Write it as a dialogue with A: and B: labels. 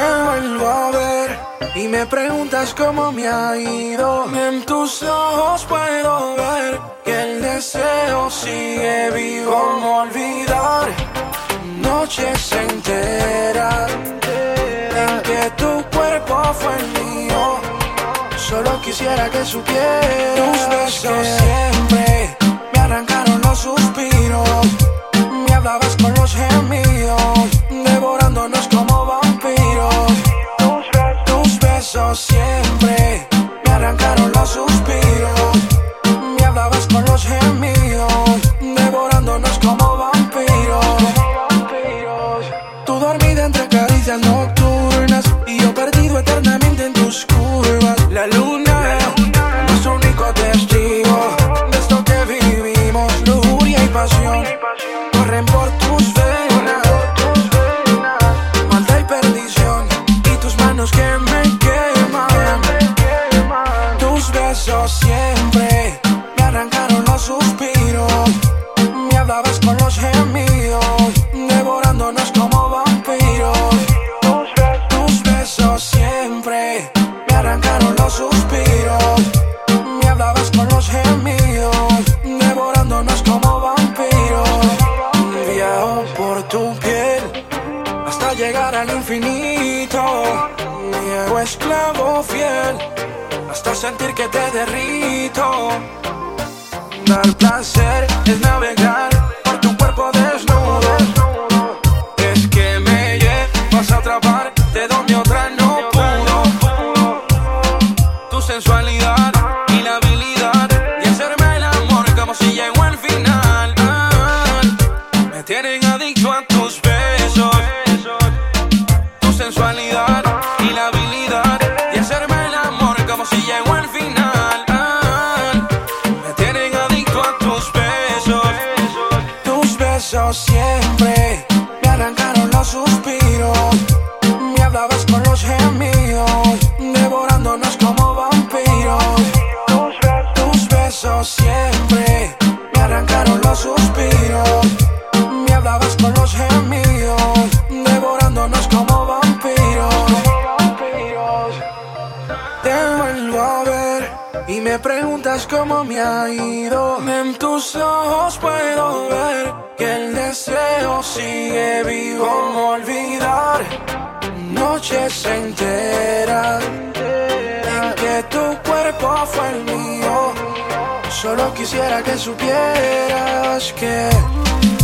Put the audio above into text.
A: vuelvo a ver y me preguntas cómo me ha ido. En tus ojos puedo ver que el deseo sigue vivo. ¿Cómo olvidar noches enteras en que tu cuerpo fue el mío? Solo quisiera que supieras tus besos siempre me arrancaron los suspiros. Me hablabas con los gemidos, devorándonos como vampiros. Tus besos siempre me arrancaron los suspiros. Me hablabas con los gemidos, devorándonos como vampiros. Tú dormida entre caricias nocturnas y yo perdido eternamente en tus curvas. La luna es nuestro único testigo de esto que vivimos. Lujuria y pasión corren por tus venas, maldad y perdición, y tus manos que me queman. Tus besos siempre me arrancaron los suspiros. Me hablabas con los gemidos, devorándonos como vampiros. Tus besos siempre me arrancaron los suspiros. Me hablabas con los gemidos, devorándonos como vampiros. Viajo por tu piel hasta llegar al infinito. Me hago esclavo fiel hasta sentir que te derrito. Dar placer es navegar por tu cuerpo desnudo. Es que me llevas a atrapar de donde otra no pudo. Tu sensualidad y la habilidad de hacerme el amor como si llegó al final. Me tienen adicto a tus besos. Tu sensualidad y la habilidad de hacerme el amor como si llegó al final. Me tienen adicto a tus besos. Tus besos siempre me arrancaron los suspiros. Me hablabas con los gemidos, devorándonos como vampiros. Tus besos siempre me arrancaron los suspiros. Me hablabas con los gemidos, devorándonos como vampiros. Te vuelvo a ver y me preguntas cómo me ha ido. En tus ojos puedo ver que el deseo sigue vivo. ¿Cómo olvidar noches enteras en que tu cuerpo fue el mío? Solo quisiera que supieras que